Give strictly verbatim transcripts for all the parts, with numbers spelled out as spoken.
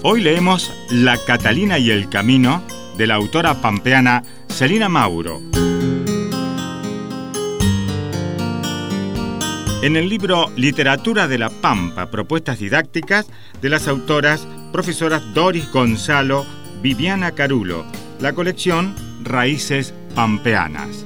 Hoy leemos La Catalina y el Camino de la autora pampeana Celina Mauro. En el libro Literatura de la Pampa, propuestas didácticas de las autoras profesoras Doris Gonzalo, Viviana Carulo, la colección Raíces Pampeanas.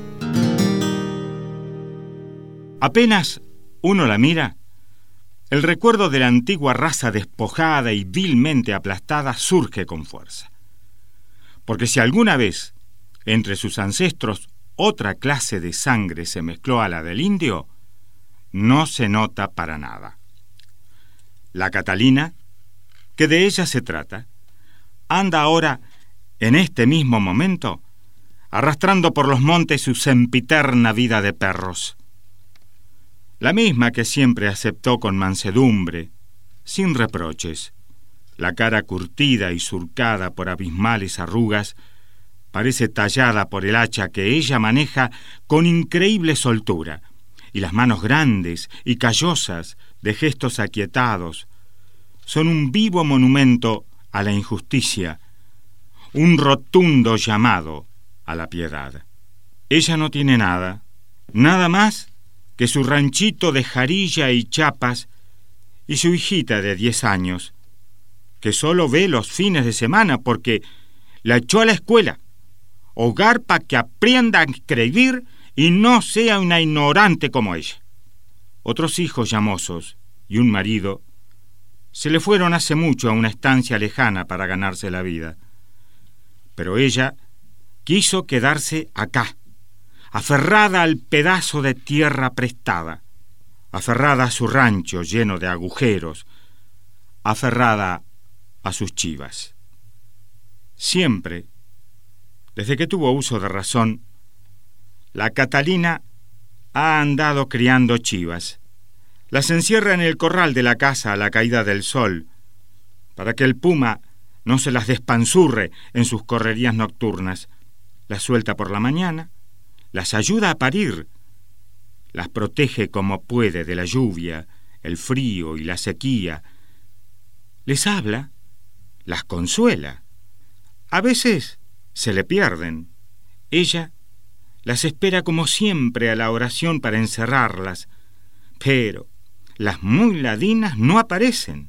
Apenas uno la mira, el recuerdo de la antigua raza despojada y vilmente aplastada surge con fuerza. Porque si alguna vez entre sus ancestros otra clase de sangre se mezcló a la del indio, no se nota para nada. La Catalina, que de ella se trata, anda ahora, en este mismo momento, arrastrando por los montes su sempiterna vida de perros. La misma que siempre aceptó con mansedumbre, sin reproches. La cara curtida y surcada por abismales arrugas parece tallada por el hacha que ella maneja con increíble soltura, y las manos grandes y callosas de gestos aquietados son un vivo monumento a la injusticia, un rotundo llamado a la piedad. Ella no tiene nada, nada más que su ranchito de jarilla y chapas y su hijita de diez años, que solo ve los fines de semana porque la echó a la escuela, hogar para que aprenda a escribir y no sea una ignorante como ella. Otros hijos llamosos y un marido se le fueron hace mucho a una estancia lejana para ganarse la vida. Pero ella quiso quedarse acá, aferrada al pedazo de tierra prestada, aferrada a su rancho lleno de agujeros, aferrada a sus chivas. Siempre, desde que tuvo uso de razón, la Catalina ha andado criando chivas. Las encierra en el corral de la casa a la caída del sol, para que el puma no se las despanzurre en sus correrías nocturnas. Las suelta por la mañana, las ayuda a parir, las protege como puede de la lluvia, el frío y la sequía. Les habla, las consuela. A veces se le pierden. Ella las espera como siempre a la oración para encerrarlas, pero las muy ladinas no aparecen.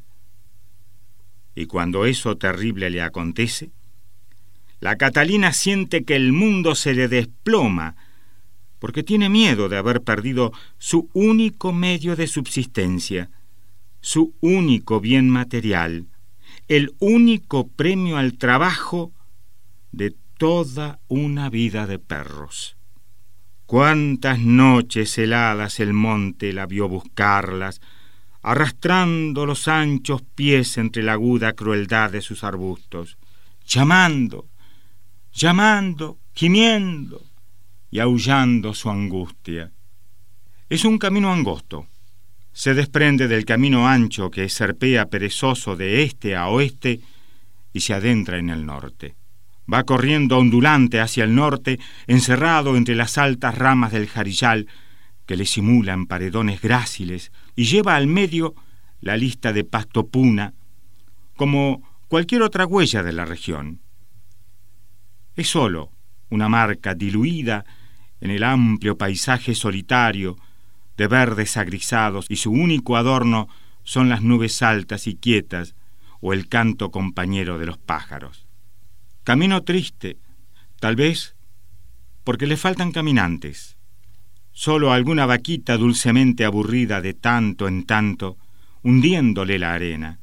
Y cuando eso terrible le acontece, la Catalina siente que el mundo se le desploma, porque tiene miedo de haber perdido su único medio de subsistencia, su único bien material, el único premio al trabajo de toda una vida de perros. Cuántas noches heladas el monte la vio buscarlas, arrastrando los anchos pies entre la aguda crueldad de sus arbustos, llamando, llamando, gimiendo y aullando su angustia. Es un camino angosto. Se desprende del camino ancho que serpea perezoso de este a oeste y se adentra en el norte. Va corriendo ondulante hacia el norte, encerrado entre las altas ramas del jarillal que le simulan paredones gráciles, y lleva al medio la lista de pasto puna, como cualquier otra huella de la región. Es solo una marca diluida en el amplio paisaje solitario de verdes agrisados, y su único adorno son las nubes altas y quietas o el canto compañero de los pájaros. Camino triste, tal vez porque le faltan caminantes. Solo alguna vaquita dulcemente aburrida de tanto en tanto, hundiéndole la arena.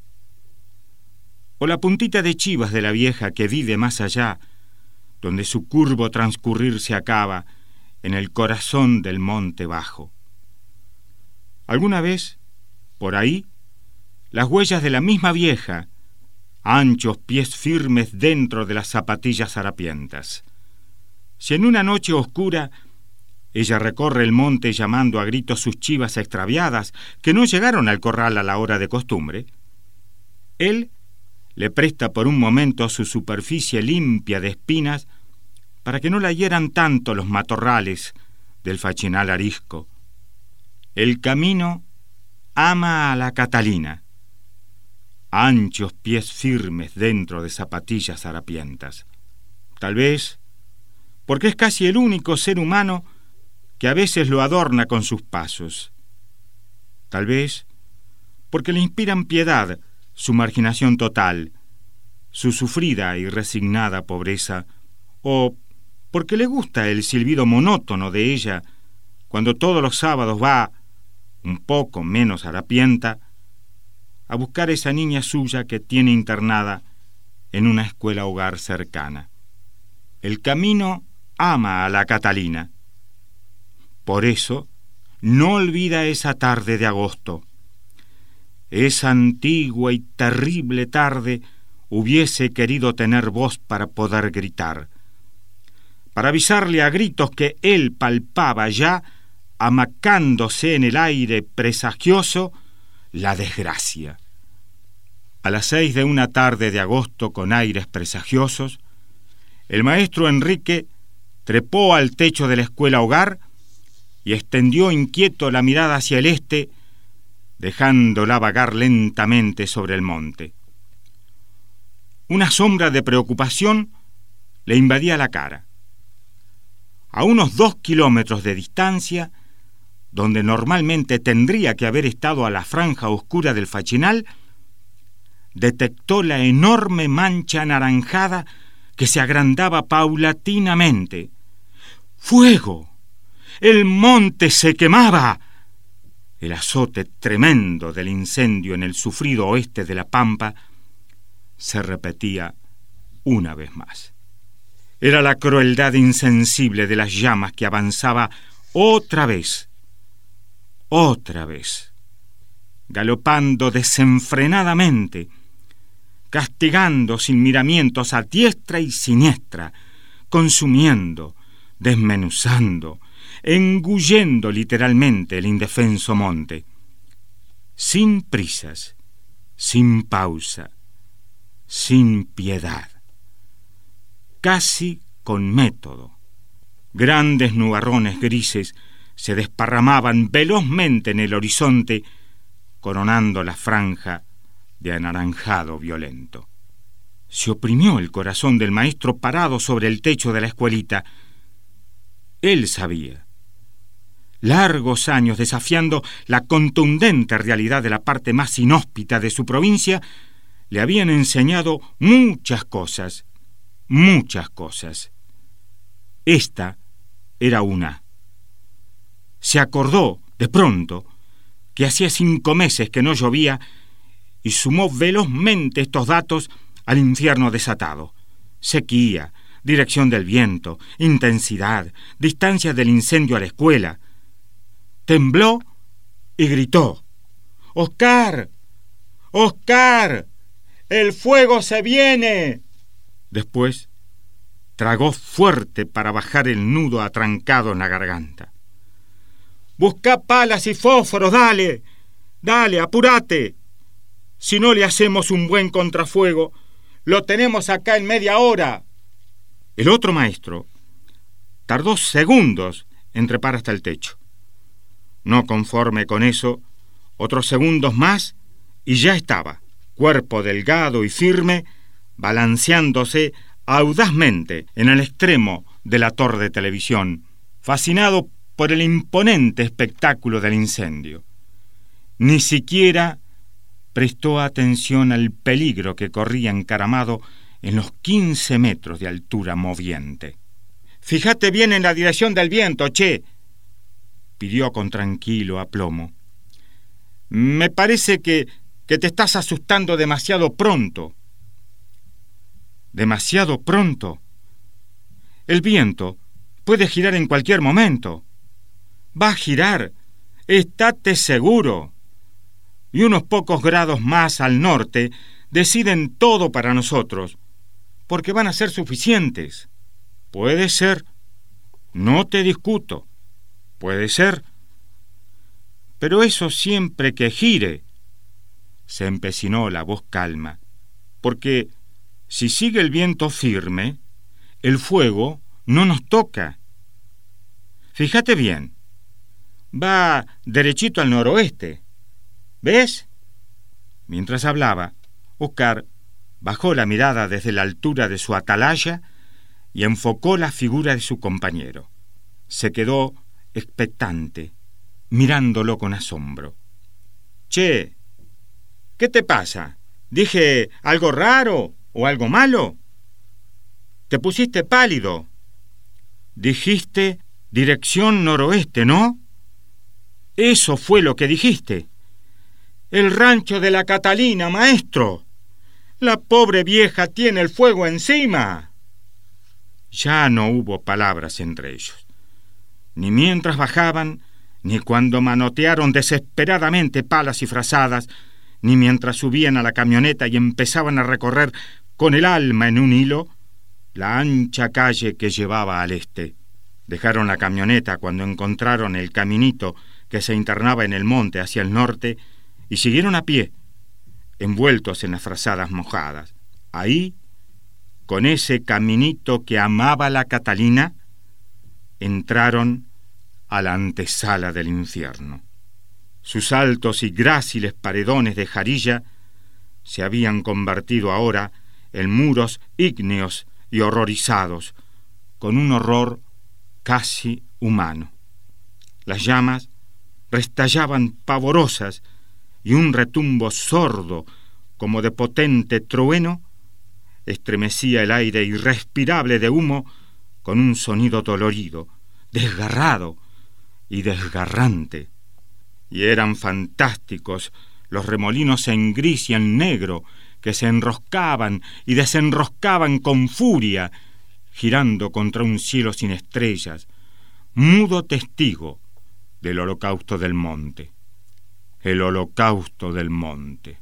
O la puntita de chivas de la vieja que vive más allá, donde su curvo transcurrir se acaba en el corazón del monte bajo. Alguna vez, por ahí, las huellas de la misma vieja, anchos pies firmes dentro de las zapatillas harapientas. Si en una noche oscura ella recorre el monte llamando a gritos sus chivas extraviadas que no llegaron al corral a la hora de costumbre, él le presta por un momento su superficie limpia de espinas para que no la hieran tanto los matorrales del fachinal arisco. El camino ama a la Catalina, anchos pies firmes dentro de zapatillas harapientas. Tal vez porque es casi el único ser humano que a veces lo adorna con sus pasos. Tal vez porque le inspiran piedad su marginación total, su sufrida y resignada pobreza, o porque le gusta el silbido monótono de ella cuando todos los sábados va, un poco menos harapienta, a buscar a esa niña suya que tiene internada en una escuela hogar cercana. El camino ama a la Catalina. Por eso no olvida esa tarde de agosto. Esa antigua y terrible tarde hubiese querido tener voz para poder gritar, para avisarle a gritos que él palpaba ya, amacándose en el aire presagioso, la desgracia. A las seis de una tarde de agosto con aires presagiosos, el maestro Enrique trepó al techo de la escuela hogar y extendió inquieto la mirada hacia el este, dejándola vagar lentamente sobre el monte. Una sombra de preocupación le invadía la cara. A unos dos kilómetros de distancia, donde normalmente tendría que haber estado a la franja oscura del Fachinal, detectó la enorme mancha anaranjada que se agrandaba paulatinamente. ¡Fuego! ¡El monte se quemaba! El azote tremendo del incendio en el sufrido oeste de la Pampa se repetía una vez más. Era la crueldad insensible de las llamas que avanzaba otra vez, otra vez, galopando desenfrenadamente, castigando sin miramientos a diestra y siniestra, consumiendo, desmenuzando, engullendo literalmente el indefenso monte, sin prisas, sin pausa, sin piedad, casi con método. Grandes nubarrones grises se desparramaban velozmente en el horizonte, coronando la franja de anaranjado violento. Se oprimió el corazón del maestro parado sobre el techo de la escuelita. Él sabía. Largos años desafiando la contundente realidad de la parte más inhóspita de su provincia le habían enseñado muchas cosas, muchas cosas. Esta era una. Se acordó, de pronto, que hacía cinco meses que no llovía y sumó velozmente estos datos al infierno desatado. Sequía, dirección del viento, intensidad, distancia del incendio a la escuela. Tembló y gritó: ¡Oscar! ¡Oscar! ¡El fuego se viene! Después tragó fuerte para bajar el nudo atrancado en la garganta. ¡Buscá palas y fósforos, dale! ¡Dale, apúrate! Si no le hacemos un buen contrafuego, lo tenemos acá en media hora. El otro maestro tardó segundos en trepar hasta el techo. No conforme con eso, otros segundos más y ya estaba, cuerpo delgado y firme, balanceándose audazmente en el extremo de la torre de televisión, fascinado por el imponente espectáculo del incendio. Ni siquiera prestó atención al peligro que corría encaramado en los quince metros de altura moviente. «Fíjate bien en la dirección del viento, che», pidió con tranquilo aplomo. «Me parece que, que te estás asustando demasiado pronto». ¿Demasiado pronto? El viento puede girar en cualquier momento. Va a girar, estate seguro. Y unos pocos grados más al norte deciden todo para nosotros, porque van a ser suficientes. Puede ser, no te discuto, puede ser. Pero eso siempre que gire. Se empecinó la voz calma, porque si sigue el viento firme, el fuego no nos toca. Fíjate bien, va derechito al noroeste. ¿Ves? Mientras hablaba, Oscar bajó la mirada desde la altura de su atalaya y enfocó la figura de su compañero. Se quedó expectante, mirándolo con asombro. «Che, ¿qué te pasa? ¿Dije algo raro o algo malo? Te pusiste pálido. Dijiste dirección noroeste, ¿no? Eso fue lo que dijiste. El rancho de la Catalina, maestro. La pobre vieja tiene el fuego encima». Ya no hubo palabras entre ellos, ni mientras bajaban, ni cuando manotearon desesperadamente palas y frazadas, ni mientras subían a la camioneta y empezaban a recorrer con el alma en un hilo la ancha calle que llevaba al este. Dejaron la camioneta cuando encontraron el caminito que se internaba en el monte hacia el norte y siguieron a pie, envueltos en las frazadas mojadas. Ahí, con ese caminito que amaba la Catalina, entraron a la antesala del infierno. Sus altos y gráciles paredones de jarilla se habían convertido ahora en muros ígneos y horrorizados, con un horror casi humano. Las llamas restallaban pavorosas y un retumbo sordo, como de potente trueno, estremecía el aire irrespirable de humo con un sonido dolorido, desgarrado y desgarrante. Y eran fantásticos los remolinos en gris y en negro que se enroscaban y desenroscaban con furia, girando contra un cielo sin estrellas, mudo testigo del holocausto del monte. El holocausto del monte.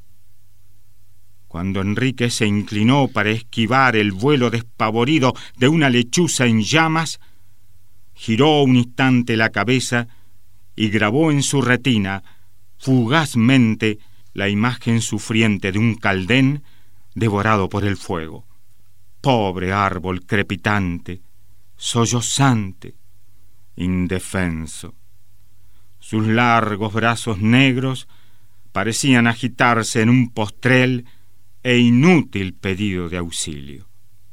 Cuando Enrique se inclinó para esquivar el vuelo despavorido de una lechuza en llamas, giró un instante la cabeza y grabó en su retina fugazmente la imagen sufriente de un caldén devorado por el fuego. Pobre árbol crepitante, sollozante, indefenso. Sus largos brazos negros parecían agitarse en un postrel e inútil pedido de auxilio.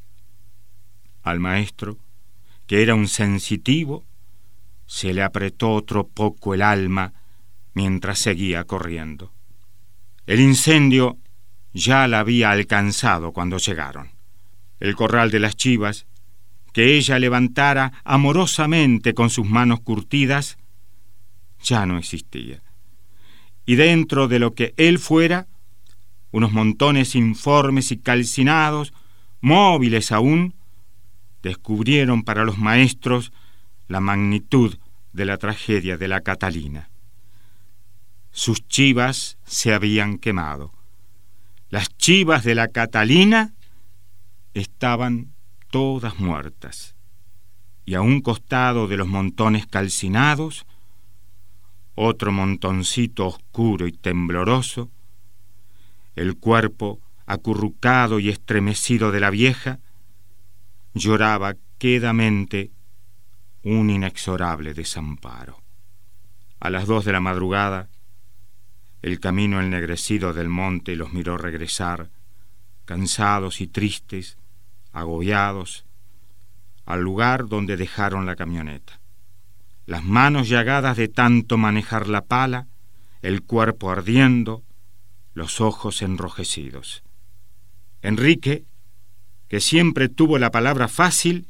Al maestro, que era un sensitivo, se le apretó otro poco el alma mientras seguía corriendo. El incendio ya la había alcanzado cuando llegaron. El corral de las chivas, que ella levantara amorosamente con sus manos curtidas, ya no existía. Y dentro de lo que él fuera, unos montones informes y calcinados, móviles aún, descubrieron para los maestros la magnitud de la tragedia de la Catalina. Sus chivas se habían quemado. Las chivas de la Catalina estaban todas muertas. Y a un costado de los montones calcinados, otro montoncito oscuro y tembloroso, el cuerpo acurrucado y estremecido de la vieja, lloraba quedamente un inexorable desamparo. A las dos de la madrugada, el camino ennegrecido del monte los miró regresar, cansados y tristes, agobiados, al lugar donde dejaron la camioneta. Las manos llagadas de tanto manejar la pala, el cuerpo ardiendo, los ojos enrojecidos. Enrique, que siempre tuvo la palabra fácil,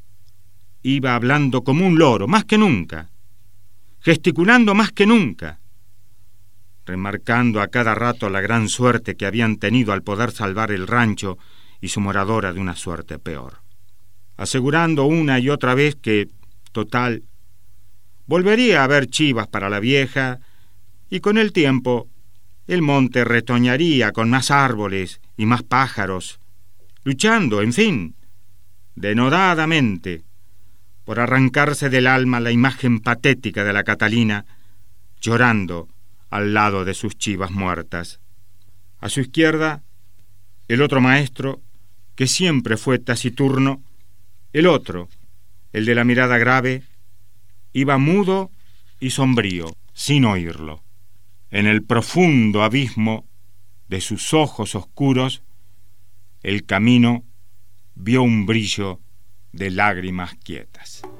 iba hablando como un loro, más que nunca, gesticulando más que nunca, remarcando a cada rato la gran suerte que habían tenido al poder salvar el rancho y su moradora de una suerte peor, asegurando una y otra vez que, total, volvería a haber chivas para la vieja y con el tiempo el monte retoñaría con más árboles y más pájaros, luchando, en fin, denodadamente, por arrancarse del alma la imagen patética de la Catalina, llorando al lado de sus chivas muertas. A su izquierda, el otro maestro, que siempre fue taciturno, el otro, el de la mirada grave, iba mudo y sombrío, sin oírlo. En el profundo abismo de sus ojos oscuros, el camino vio un brillo de lágrimas quietas.